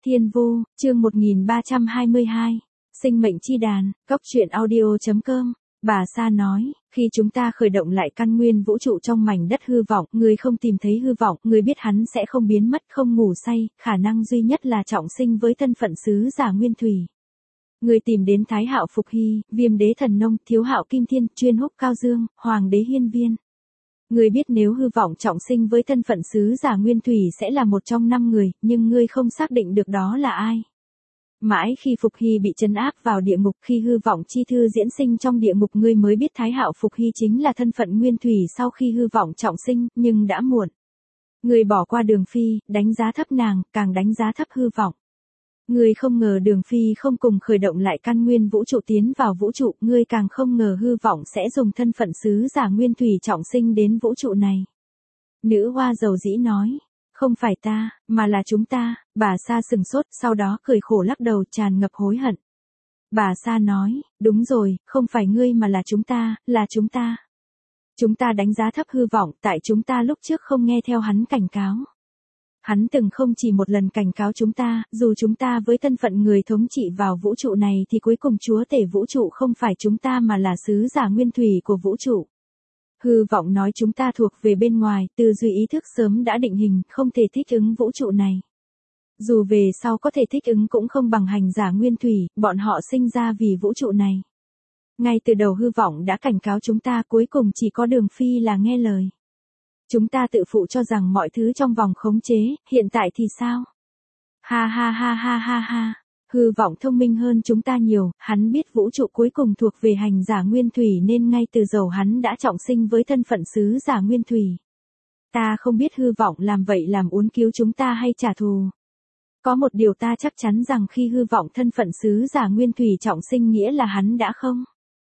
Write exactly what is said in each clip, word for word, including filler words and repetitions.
Thiên Vu, chương một nghìn ba trăm hai mươi hai. Sinh mệnh chi đàn, góc truyện audio.com. Bà Sa nói, khi chúng ta khởi động lại căn nguyên vũ trụ trong mảnh đất hư vọng, người không tìm thấy hư vọng, người biết hắn sẽ không biến mất, không ngủ say, khả năng duy nhất là trọng sinh với thân phận sứ giả nguyên thủy. Người tìm đến Thái Hạo Phục Hy, Viêm Đế Thần Nông, Thiếu Hạo Kim Thiên, Chuyên Húc Cao Dương, Hoàng Đế Hiên Viên. Ngươi biết nếu hư vọng trọng sinh với thân phận sứ giả nguyên thủy sẽ là một trong năm người, nhưng ngươi không xác định được đó là ai. Mãi khi Phục Hy bị trấn áp vào địa ngục, khi hư vọng chi thư diễn sinh trong địa ngục, ngươi mới biết Thái Hạo Phục Hy chính là thân phận nguyên thủy sau khi hư vọng trọng sinh, nhưng đã muộn. Ngươi bỏ qua Đường Phi, đánh giá thấp nàng, càng đánh giá thấp hư vọng. Ngươi không ngờ Đường Phi không cùng khởi động lại căn nguyên vũ trụ tiến vào vũ trụ, ngươi càng không ngờ hư vọng sẽ dùng thân phận sứ giả nguyên thủy trọng sinh đến vũ trụ này. Nữ hoa dầu dĩ nói, không phải ta, mà là chúng ta. Bà Sa sừng sốt, sau đó cười khổ lắc đầu, tràn ngập hối hận. Bà Sa nói, đúng rồi, không phải ngươi mà là chúng ta, là chúng ta. Chúng ta đánh giá thấp hư vọng, tại chúng ta lúc trước không nghe theo hắn cảnh cáo. Hắn từng không chỉ một lần cảnh cáo chúng ta, dù chúng ta với thân phận người thống trị vào vũ trụ này thì cuối cùng chúa tể vũ trụ không phải chúng ta mà là sứ giả nguyên thủy của vũ trụ. Hư vọng nói chúng ta thuộc về bên ngoài, tư duy ý thức sớm đã định hình, không thể thích ứng vũ trụ này. Dù về sau có thể thích ứng cũng không bằng hành giả nguyên thủy, bọn họ sinh ra vì vũ trụ này. Ngay từ đầu hư vọng đã cảnh cáo chúng ta, cuối cùng chỉ có Đường Phi là nghe lời. Chúng ta tự phụ cho rằng mọi thứ trong vòng khống chế, hiện tại thì sao? Ha ha ha ha ha ha. Hư vọng thông minh hơn chúng ta nhiều, hắn biết vũ trụ cuối cùng thuộc về hành giả nguyên thủy nên ngay từ đầu hắn đã trọng sinh với thân phận sứ giả nguyên thủy. Ta không biết hư vọng làm vậy làm uốn cứu chúng ta hay trả thù. Có một điều ta chắc chắn rằng khi hư vọng thân phận sứ giả nguyên thủy trọng sinh nghĩa là hắn đã không.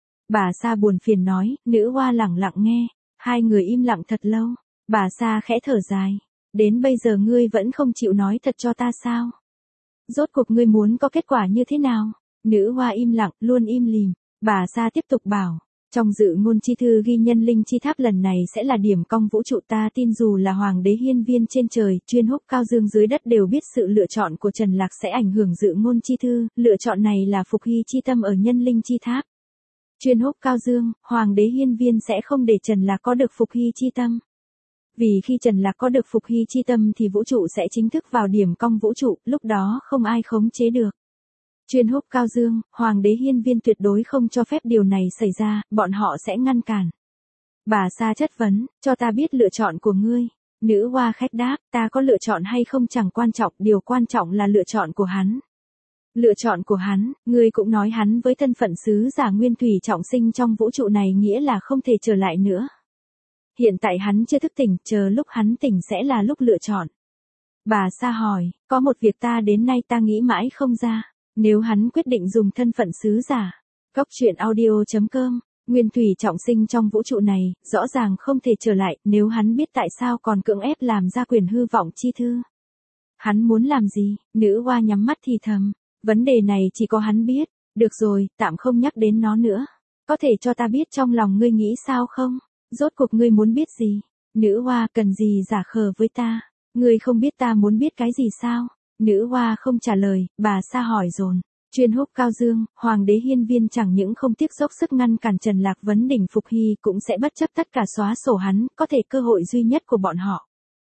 Bà Sa buồn phiền nói, nữ hoa lẳng lặng nghe. Hai người im lặng thật lâu, bà Sa khẽ thở dài. Đến bây giờ ngươi vẫn không chịu nói thật cho ta sao? Rốt cuộc ngươi muốn có kết quả như thế nào? Nữ hoa im lặng, luôn im lìm. Bà Sa tiếp tục bảo, trong dự ngôn chi thư ghi nhân linh chi tháp lần này sẽ là điểm cong vũ trụ, ta tin dù là Hoàng Đế Hiên Viên trên trời, Chuyên Húc Cao Dương dưới đất đều biết sự lựa chọn của Trần Lạc sẽ ảnh hưởng dự ngôn chi thư, lựa chọn này là Phục Hy chi tâm ở nhân linh chi tháp. Chuyên Húc Cao Dương, Hoàng Đế Hiên Viên sẽ không để Trần Lạc có được Phục Hy chi tâm. Vì khi Trần Lạc có được Phục Hy chi tâm thì vũ trụ sẽ chính thức vào điểm cong vũ trụ, lúc đó không ai khống chế được. Chuyên Húc Cao Dương, Hoàng Đế Hiên Viên tuyệt đối không cho phép điều này xảy ra, bọn họ sẽ ngăn cản. Bà Sa chất vấn, cho ta biết lựa chọn của ngươi. Nữ hoa khách đáp, ta có lựa chọn hay không chẳng quan trọng, điều quan trọng là lựa chọn của hắn. Lựa chọn của hắn, ngươi cũng nói hắn với thân phận sứ giả nguyên thủy trọng sinh trong vũ trụ này nghĩa là không thể trở lại nữa. Hiện tại hắn chưa thức tỉnh, chờ lúc hắn tỉnh sẽ là lúc lựa chọn. Bà Sa hỏi, có một việc ta đến nay ta nghĩ mãi không ra, nếu hắn quyết định dùng thân phận sứ giả. Góc truyện audio.com, nguyên thủy trọng sinh trong vũ trụ này, rõ ràng không thể trở lại, nếu hắn biết tại sao còn cưỡng ép làm ra quyền hư vọng chi thư. Hắn muốn làm gì? Nữ hoa nhắm mắt thì thầm. Vấn đề này chỉ có hắn biết. Được rồi, tạm không nhắc đến nó nữa. Có thể cho ta biết trong lòng ngươi nghĩ sao không? Rốt cuộc ngươi muốn biết gì? Nữ hoa, cần gì giả khờ với ta? Ngươi không biết ta muốn biết cái gì sao? Nữ hoa không trả lời, bà Sa hỏi dồn. Chuyên Húc Cao Dương, Hoàng Đế Hiên Viên chẳng những không tiếc dốc sức ngăn cản Trần Lạc vấn đỉnh Phục Hy cũng sẽ bất chấp tất cả xóa sổ hắn, có thể cơ hội duy nhất của bọn họ.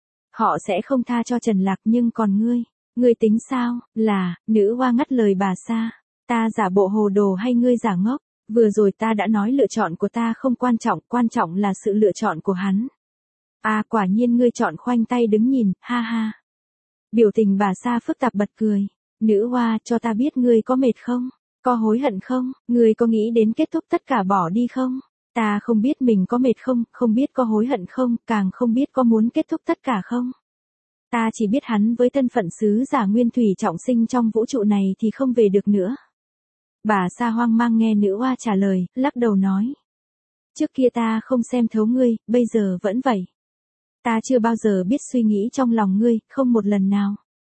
Họ sẽ không tha cho Trần Lạc, nhưng còn ngươi? Ngươi tính sao? Là, nữ hoa ngắt lời bà Sa. Ta giả bộ hồ đồ hay ngươi giả ngốc? Vừa rồi ta đã nói lựa chọn của ta không quan trọng, quan trọng là sự lựa chọn của hắn. À, quả nhiên ngươi chọn khoanh tay đứng nhìn, ha ha. Biểu tình bà Sa phức tạp bật cười. Nữ hoa, cho ta biết ngươi có mệt không? Có hối hận không? Ngươi có nghĩ đến kết thúc tất cả bỏ đi không? Ta không biết mình có mệt không, không biết có hối hận không, càng không biết có muốn kết thúc tất cả không. Ta chỉ biết hắn với thân phận sứ giả nguyên thủy trọng sinh trong vũ trụ này thì không về được nữa. Bà Sa hoang mang nghe nữ hoa trả lời, lắc đầu nói. Trước kia ta không xem thấu ngươi, bây giờ vẫn vậy. Ta chưa bao giờ biết suy nghĩ trong lòng ngươi, không một lần nào.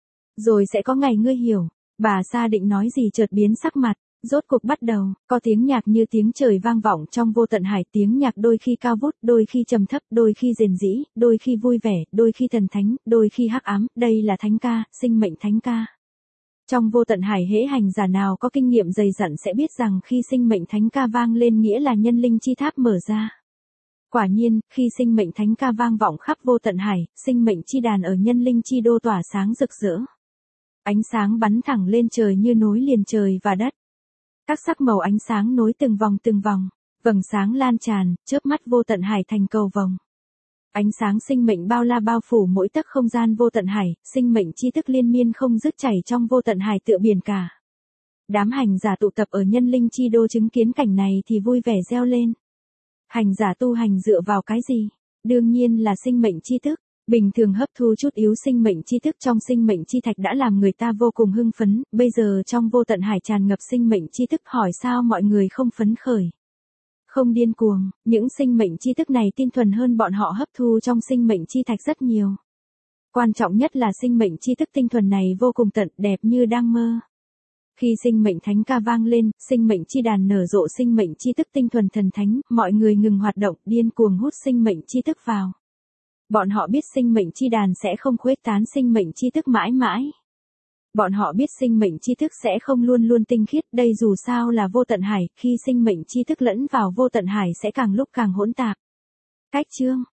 Rồi sẽ có ngày ngươi hiểu. Bà Sa định nói gì chợt biến sắc mặt. Rốt cuộc bắt đầu, có tiếng nhạc như tiếng trời vang vọng trong vô tận hải, tiếng nhạc đôi khi cao vút, đôi khi trầm thấp, đôi khi rền rĩ, đôi khi vui vẻ, đôi khi thần thánh, đôi khi hắc ám, đây là thánh ca, sinh mệnh thánh ca. Trong vô tận hải hễ hành giả nào có kinh nghiệm dày dặn sẽ biết rằng khi sinh mệnh thánh ca vang lên nghĩa là nhân linh chi tháp mở ra. Quả nhiên, khi sinh mệnh thánh ca vang vọng khắp vô tận hải, sinh mệnh chi đàn ở nhân linh chi đô tỏa sáng rực rỡ. Ánh sáng bắn thẳng lên trời như nối liền trời và đất. Các sắc màu ánh sáng nối từng vòng từng vòng, vầng sáng lan tràn, chớp mắt vô tận hải thành cầu vồng. Ánh sáng sinh mệnh bao la bao phủ mỗi tấc không gian vô tận hải, sinh mệnh chi thức liên miên không dứt chảy trong vô tận hải tựa biển cả. Đám hành giả tụ tập ở nhân linh chi đô chứng kiến cảnh này thì vui vẻ reo lên. Hành giả tu hành dựa vào cái gì? Đương nhiên là sinh mệnh chi thức. Bình thường hấp thu chút yếu sinh mệnh chi thức trong sinh mệnh chi thạch đã làm người ta vô cùng hưng phấn, bây giờ trong vô tận hải tràn ngập sinh mệnh chi thức, hỏi sao mọi người không phấn khởi. Không điên cuồng, những sinh mệnh chi thức này tinh thuần hơn bọn họ hấp thu trong sinh mệnh chi thạch rất nhiều. Quan trọng nhất là sinh mệnh chi thức tinh thuần này vô cùng tận đẹp như đang mơ. Khi sinh mệnh thánh ca vang lên, sinh mệnh chi đàn nở rộ sinh mệnh chi thức tinh thuần thần thánh, mọi người ngừng hoạt động, điên cuồng hút sinh mệnh chi thức vào. Bọn họ biết sinh mệnh chi đàn sẽ không khuếch tán sinh mệnh chi thức mãi mãi. Bọn họ biết sinh mệnh chi thức sẽ không luôn luôn tinh khiết, đây dù sao là vô tận hải, khi sinh mệnh chi thức lẫn vào vô tận hải sẽ càng lúc càng hỗn tạp. Cách chương